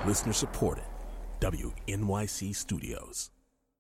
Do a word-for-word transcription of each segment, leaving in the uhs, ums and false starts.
Listener supported. W N Y C Studios.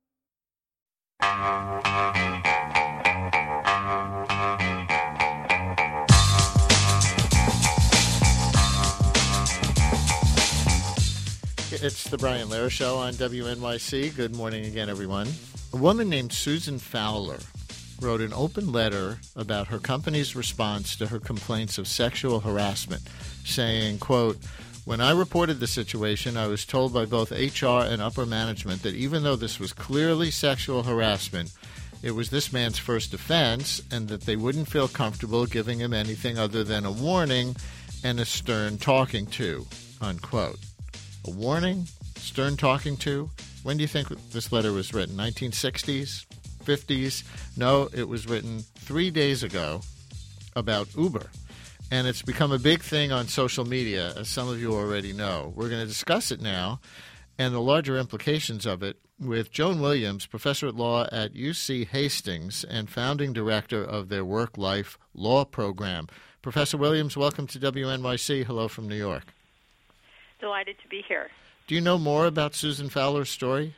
It's the Brian Lehrer Show on W N Y C. Good morning again, everyone. A woman named Susan Fowler wrote an open letter about her company's response to her complaints of sexual harassment, saying, quote, "When I reported the situation, I was told by both H R and upper management that even though this was clearly sexual harassment, it was this man's first offense and that they wouldn't feel comfortable giving him anything other than a warning and a stern talking to," unquote. A warning? Stern talking to? When do you think this letter was written? nineteen sixties? fifties? No, it was written three days ago about Uber. And it's become a big thing on social media, as some of you already know. We're going to discuss it now and the larger implications of it with Joan Williams, professor at law at U C Hastings and founding director of their Work-Life Law Program. Professor Williams, welcome to W N Y C. Hello from New York. Delighted to be here. Do you know more about Susan Fowler's story?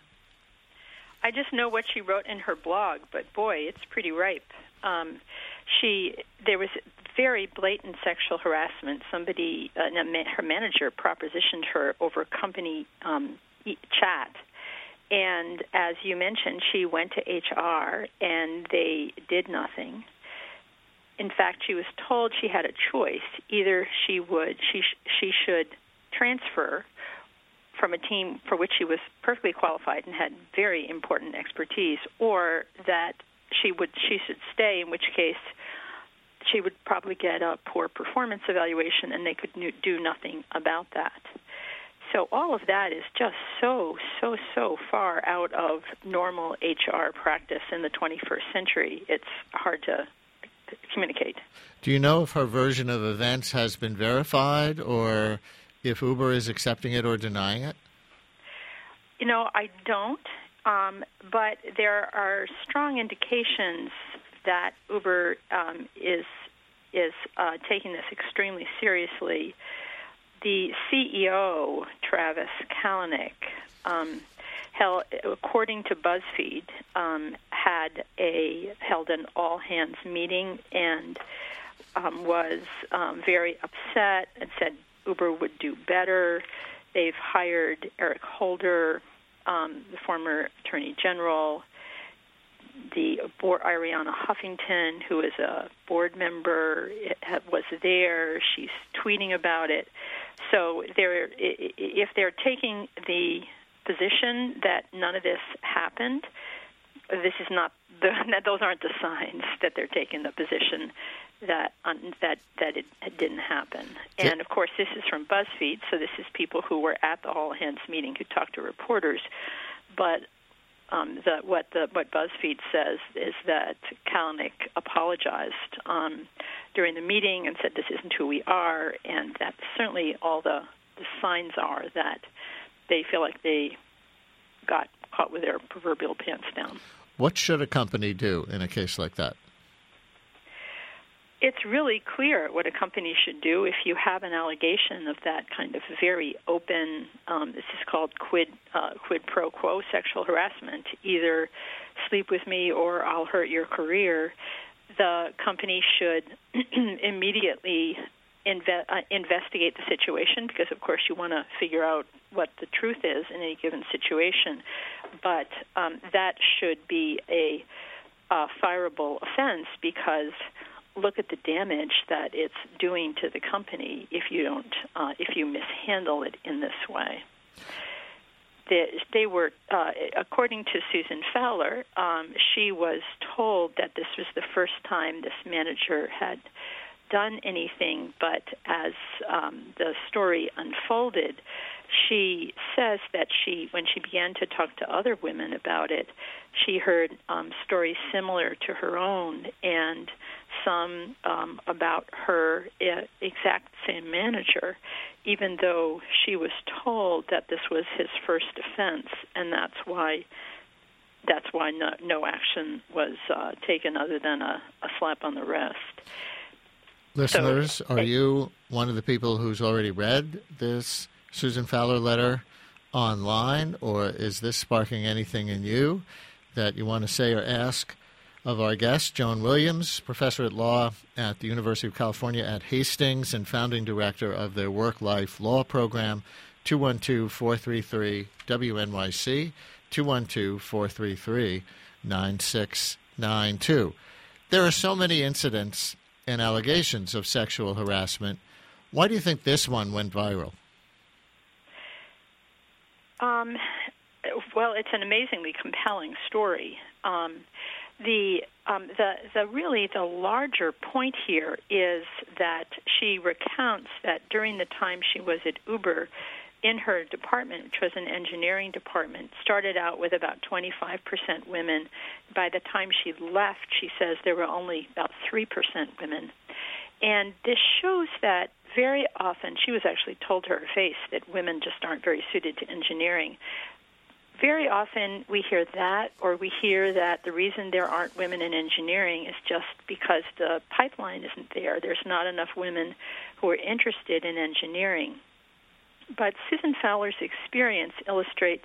I just know what she wrote in her blog, but boy, it's pretty ripe. Um, she there was very blatant sexual harassment. Somebody, uh, her manager, propositioned her over company um, chat, and as you mentioned, she went to H R and they did nothing. In fact, she was told she had a choice: either she would she sh- she should transfer from a team for which she was perfectly qualified and had very important expertise, or that she would she should stay, in which case she would probably get a poor performance evaluation and they could do nothing about that. So all of that is just so, so, so far out of normal H R practice in the twenty-first century. It's hard to communicate. Do you know if her version of events has been verified, or if Uber is accepting it or denying it? You know, I don't, um, but there are strong indications that Uber um, is is uh, taking this extremely seriously. The C E O, Travis Kalanick, um, held, according to BuzzFeed, um, had a held an all-hands meeting and um, was um, very upset and said Uber would do better. They've hired Eric Holder, um, the former Attorney General, the board, Arianna Huffington, who is a board member, was there. She's tweeting about it. So they're, if they're taking the position that none of this happened, this is not the, those aren't the signs that they're taking the position that um, that that it, it didn't happen. And of course, this is from BuzzFeed, so this is people who were at the all hands meeting who talked to reporters. But um, the, what the what BuzzFeed says is that Kalanick apologized um, during the meeting and said this isn't who we are, and that certainly all the, the signs are that they feel like they got caught with their proverbial pants down. What should a company do in a case like that? It's really clear what a company should do if you have an allegation of that kind of very open, um, this is called quid uh, quid pro quo sexual harassment, either sleep with me or I'll hurt your career. The company should immediately inve- uh, investigate the situation because, of course, you want to figure out what the truth is in any given situation. But um, that should be a uh, fireable offense because look at the damage that it's doing to the company if you don't, uh, if you mishandle it in this way. They, they were, uh, according to Susan Fowler, um, she was told that this was the first time this manager had done anything, but as um, the story unfolded, she says that she, when she began to talk to other women about it, she heard um, stories similar to her own and some um, about her uh, exact same manager, even though she was told that this was his first offense, and that's why that's why no, no action was uh, taken other than a, a slap on the wrist. Listeners, so, are you one of the people who's already read this Susan Fowler letter online, or is this sparking anything in you that you want to say or ask of our guest, Joan Williams, professor at law at the University of California at Hastings and founding director of their Work-Life Law Program? two one two, four three three, W N Y C, two one two, four three three, nine six nine two. There are so many incidents and allegations of sexual harassment. Why do you think this one went viral? Um, well, it's an amazingly compelling story. Um, the um, the the really the larger point here is that she recounts that during the time she was at Uber, in her department, which was an engineering department, started out with about twenty-five percent women. By the time she left, she says there were only about three percent women. And this shows that very often, she was actually told to her face that women just aren't very suited to engineering. Very often we hear that, or we hear that the reason there aren't women in engineering is just because the pipeline isn't there. There's not enough women who are interested in engineering. But Susan Fowler's experience illustrates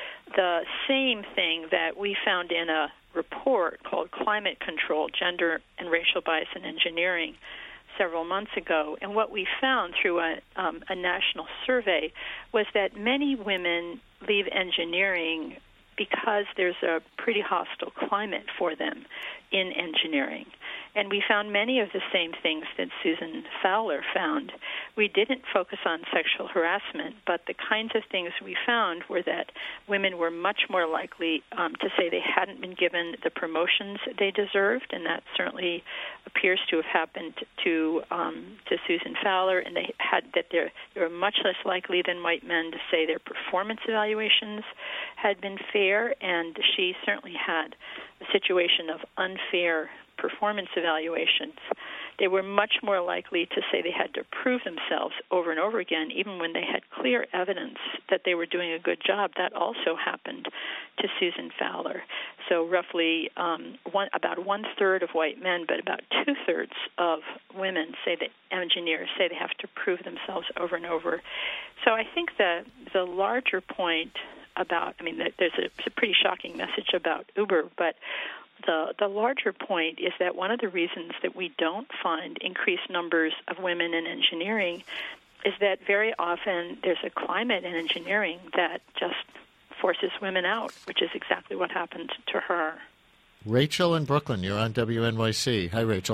the same thing that we found in a report called Climate Control, Gender and Racial Bias in Engineering several months ago. And what we found through a, um, a national survey was that many women leave engineering because there's a pretty hostile climate for them in engineering. And we found many of the same things that Susan Fowler found. We didn't focus on sexual harassment, but the kinds of things we found were that women were much more likely um, to say they hadn't been given the promotions they deserved, and that certainly appears to have happened to um, to Susan Fowler. And they had that they're, they were much less likely than white men to say their performance evaluations had been fair, and she certainly had a situation of unfair performance evaluations. They were much more likely to say they had to prove themselves over and over again, even when they had clear evidence that they were doing a good job. That also happened to Susan Fowler. So roughly um, one, about one-third of white men, but about two-thirds of women say that engineers say they have to prove themselves over and over. So I think the, the larger point about, I mean, there's a, it's a pretty shocking message about Uber, but The, the larger point is that one of the reasons that we don't find increased numbers of women in engineering is that very often there's a climate in engineering that just forces women out, which is exactly what happened to her. Rachel in Brooklyn, you're on W N Y C. Hi, Rachel.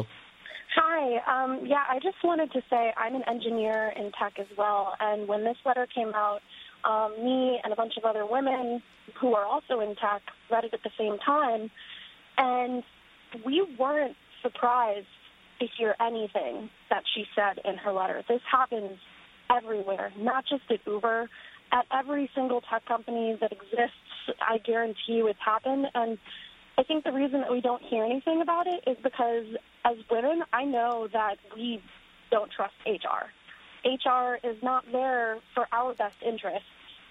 Hi. Um, yeah, I just wanted to say I'm an engineer in tech as well, and when this letter came out, um, me and a bunch of other women who are also in tech read it at the same time. And we weren't surprised to hear anything that she said in her letter. This happens everywhere, not just at Uber. At every single tech company that exists, I guarantee you it's happened. And I think the reason that we don't hear anything about it is because as women, I know that we don't trust H R. H R is not there for our best interests.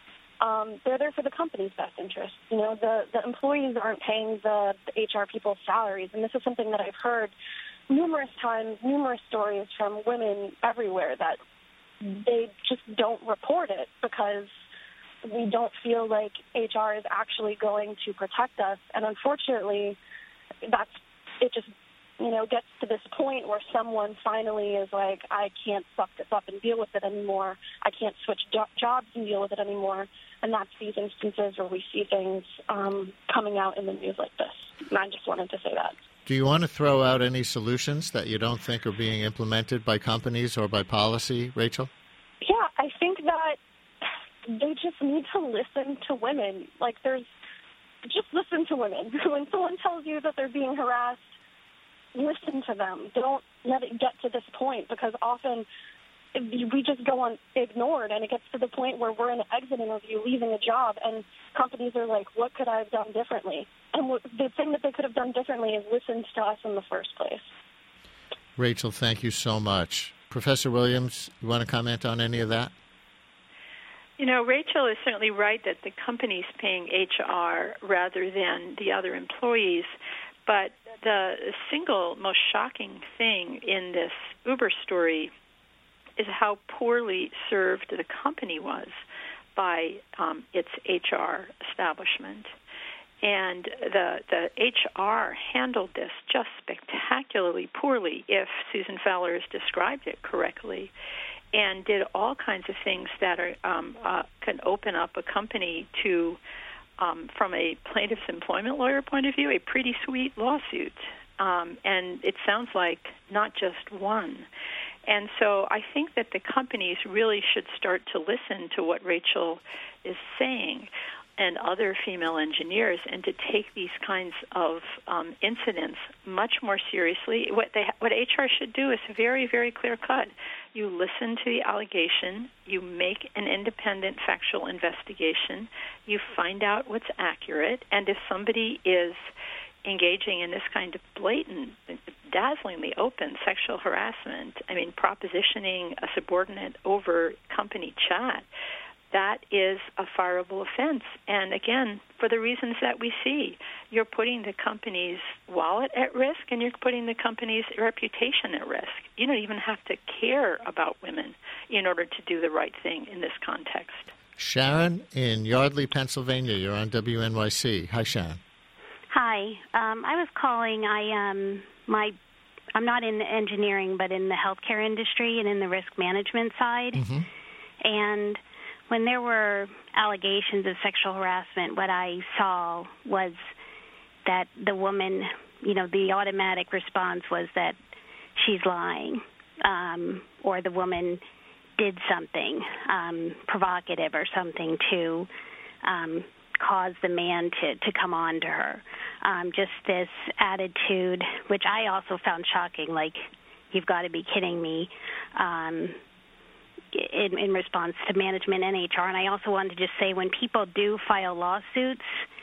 Um, they're there for the company's best interest. You know, the, the employees aren't paying the, the H R people's salaries, and this is something that I've heard numerous times, numerous stories from women everywhere that they just don't report it because we don't feel like H R is actually going to protect us. And unfortunately, that's it just, you know, gets to this point where someone finally is like, I can't suck this up and deal with it anymore. I can't switch jo- jobs and deal with it anymore. And that's these instances where we see things um, coming out in the news like this. And I just wanted to say that. Do you want to throw out any solutions that you don't think are being implemented by companies or by policy, Rachel? Yeah, I think that they just need to listen to women. Like, there's just listen to women. When someone tells you that they're being harassed, listen to them. Don't let it get to this point, because often we just go on ignored, and it gets to the point where we're in an exit interview leaving a job, and companies are like, what could I have done differently? And the thing that they could have done differently is listened to us in the first place. Rachel, thank you so much. Professor Williams, you want to comment on any of that? You know, Rachel is certainly right that the company's paying H R rather than the other employees, but the single most shocking thing in this Uber story is how poorly served the company was by um, its H R establishment. And the the H R handled this just spectacularly poorly, if Susan Fowler has described it correctly, and did all kinds of things that are um, uh, can open up a company to, um, from a plaintiff's employment lawyer point of view, a pretty sweet lawsuit. Um, and it sounds like not just one. And so I think that the companies really should start to listen to what Rachel is saying and other female engineers, and to take these kinds of um, incidents much more seriously. What they, what H R should do is very, very clear-cut. You listen to the allegation, you make an independent factual investigation, you find out what's accurate, and if somebody is engaging in this kind of blatant, dazzlingly open sexual harassment, I mean, propositioning a subordinate over company chat, that is a fireable offense. And again, for the reasons that we see, you're putting the company's wallet at risk and you're putting the company's reputation at risk. You don't even have to care about women in order to do the right thing in this context. Sharon in Yardley, Pennsylvania. You're on W N Y C. Hi, Sharon. Hi. Um, I was calling. I um, my I'm not in engineering, but in the healthcare industry and in the risk management side. Mm-hmm. And when there were allegations of sexual harassment, what I saw was that the woman, you know, the automatic response was that she's lying, um, or the woman did something um, provocative or something to um, cause the man to, to come on to her. Um, just this attitude, which I also found shocking, like, you've got to be kidding me, um, In, in response to management and H R. And I also wanted to just say, when people do file lawsuits,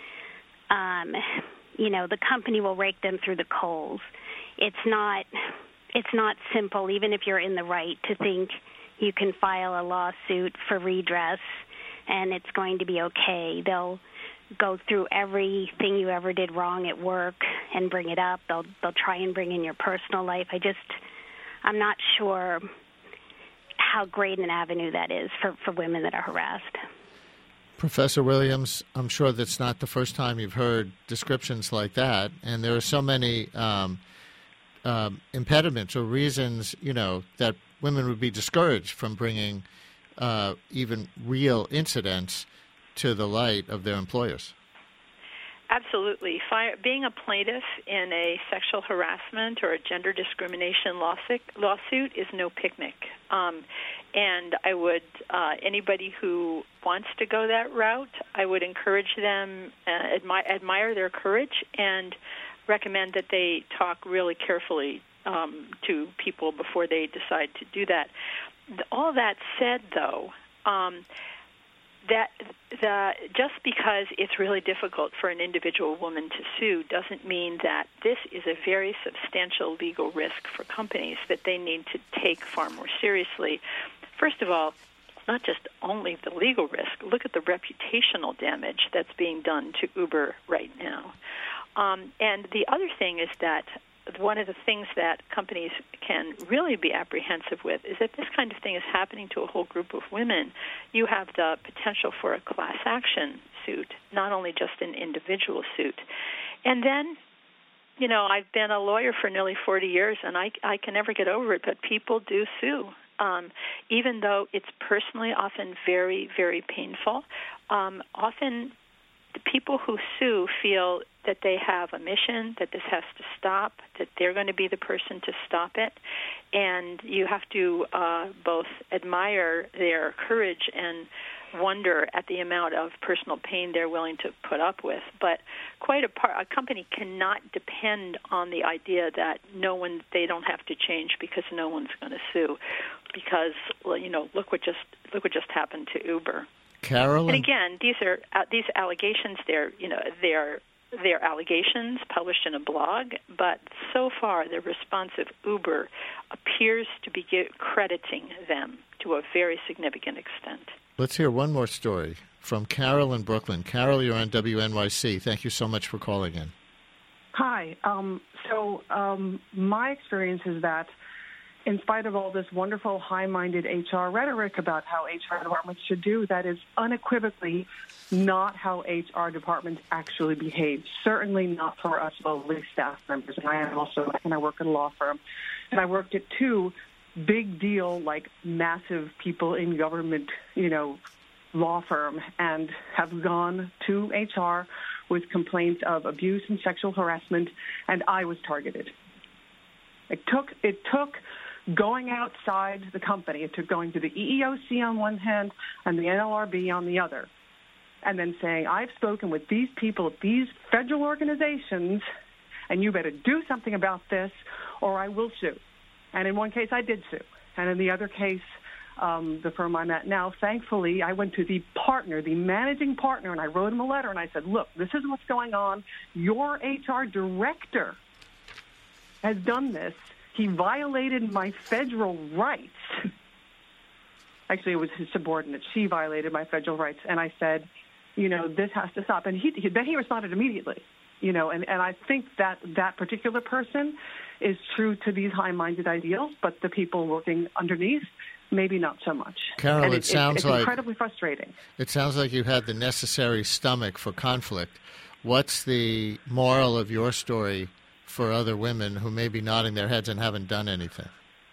um, you know, the company will rake them through the coals. It's not, it's not simple, even if you're in the right, to think you can file a lawsuit for redress and it's going to be okay. They'll go through everything you ever did wrong at work and bring it up. They'll they'll try and bring in your personal life. I just, I'm not sure how great an avenue that is for, for women that are harassed. Professor Williams, I'm sure that's not the first time you've heard descriptions like that, and there are so many um, um, impediments or reasons, you know, that women would be discouraged from bringing uh, even real incidents to the light of their employers. Absolutely. Fire, being a plaintiff in a sexual harassment or a gender discrimination lawsuit, lawsuit is no picnic. Um, and I would, uh, anybody who wants to go that route, I would encourage them, uh, admi- admire their courage, and recommend that they talk really carefully um, to people before they decide to do that. All that said, though, um, that the, just because it's really difficult for an individual woman to sue doesn't mean that this is a very substantial legal risk for companies that they need to take far more seriously. First of all, not just only the legal risk, look at the reputational damage that's being done to Uber right now. Um, and the other thing is that one of the things that companies can really be apprehensive with is that this kind of thing is happening to a whole group of women. You have the potential for a class action suit, not only just an individual suit. And then, you know, I've been a lawyer for nearly forty years, and I, I can never get over it, but people do sue. Um, even though it's personally often very, very painful, um, often the people who sue feel that they have a mission, that this has to stop, that they're going to be the person to stop it. And you have to uh, both admire their courage and wonder at the amount of personal pain they're willing to put up with. But quite a part, a company cannot depend on the idea that no one, they don't have to change because no one's going to sue. Because, well, you know, look what just look what just happened to Uber. Carolyn? And again, these are uh, these allegations. They're you know they're they're allegations published in a blog, but so far the response of Uber appears to be crediting them to a very significant extent. Let's hear one more story from Carol in Brooklyn. Carol, you're on W N Y C. Thank you so much for calling in. Hi. Um, so um, my experience is that in spite of all this wonderful high-minded H R rhetoric about how H R departments should do, that is unequivocally not how H R departments actually behave, certainly not for us lowly staff members. And I am also, and I work at a law firm, and I worked at two big deal, like massive people in government, you know, law firm, and have gone to H R with complaints of abuse and sexual harassment, and I was targeted. It took, it took going outside the company. It took going to the E E O C on one hand and the N L R B on the other, and then saying, I've spoken with these people at these federal organizations, and you better do something about this or I will sue. And in one case, I did sue. And in the other case, um, the firm I'm at now, thankfully, I went to the partner, the managing partner, and I wrote him a letter, and I said, look, this is what's going on. Your H R director has done this. He violated my federal rights. Actually, it was his subordinate. She violated my federal rights. And I said, you know, this has to stop. And he, he then he responded immediately, you know, and, and I think that that particular person is true to these high-minded ideals, but the people working underneath, maybe not so much. Carol, and it, it sounds it's like incredibly frustrating. It sounds like you had the necessary stomach for conflict. What's the moral of your story for other women who may be nodding their heads and haven't done anything?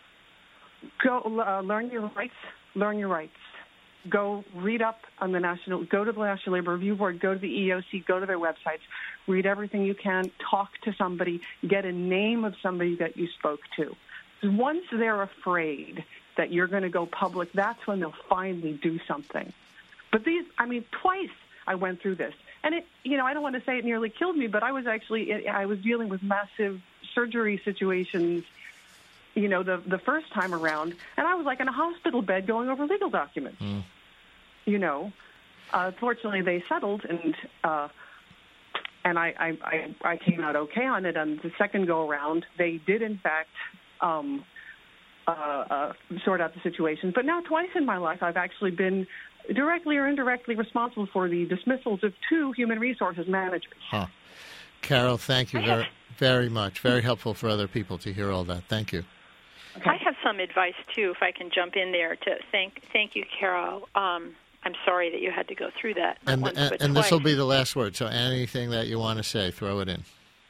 Go uh, learn your rights. Learn your rights. Go read up on the national. Go to the National Labor Review Board. Go to the E E O C. Go to their websites. Read everything you can. Talk to somebody. Get a name of somebody that you spoke to. Once they're afraid that you're going to go public, that's when they'll finally do something. But these, I mean, twice I went through this. And, it, you know, I don't want to say it nearly killed me, but I was actually, I was dealing with massive surgery situations, you know, the, the first time around. And I was like in a hospital bed going over legal documents, mm. you know. Uh, fortunately, they settled, and uh, and I, I, I, I came out okay on it. On the second go-around, they did, in fact, um, uh, uh, sort out the situation. But now twice in my life, I've actually been directly or indirectly responsible for the dismissals of two human resources managers. Huh. Carol, thank you very, very much. Very helpful for other people to hear all that. Thank you. Okay. I have some advice, too, if I can jump in there to thank thank you, Carol. Um, I'm sorry that you had to go through that. And, once, and, and this will be the last word, so anything that you want to say, throw it in.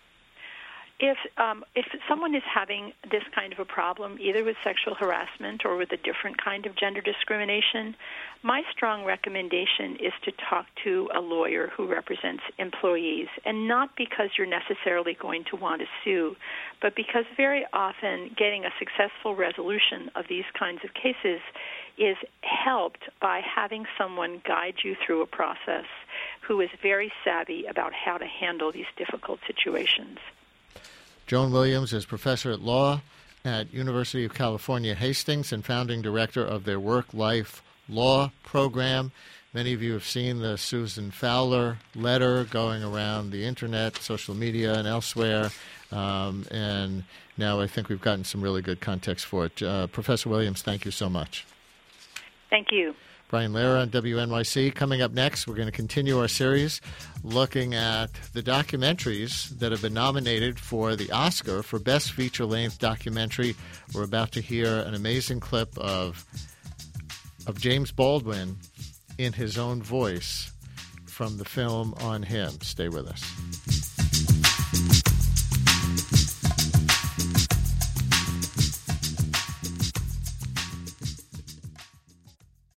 If um, if someone is having this kind of a problem, either with sexual harassment or with a different kind of gender discrimination, my strong recommendation is to talk to a lawyer who represents employees, and not because you're necessarily going to want to sue, but because very often getting a successful resolution of these kinds of cases is helped by having someone guide you through a process who is very savvy about how to handle these difficult situations. Joan Williams is professor at law at University of California, Hastings, and founding director of their Work-Life Law program. Many of you have seen the Susan Fowler letter going around the internet, social media, and elsewhere. Um, and now I think we've gotten some really good context for it. Uh, Professor Williams, thank you so much. Thank you. Brian Lehrer on W N Y C. Coming up next, we're going to continue our series looking at the documentaries that have been nominated for the Oscar for Best Feature-Length Documentary. We're about to hear an amazing clip of of James Baldwin in his own voice from the film on him. Stay with us.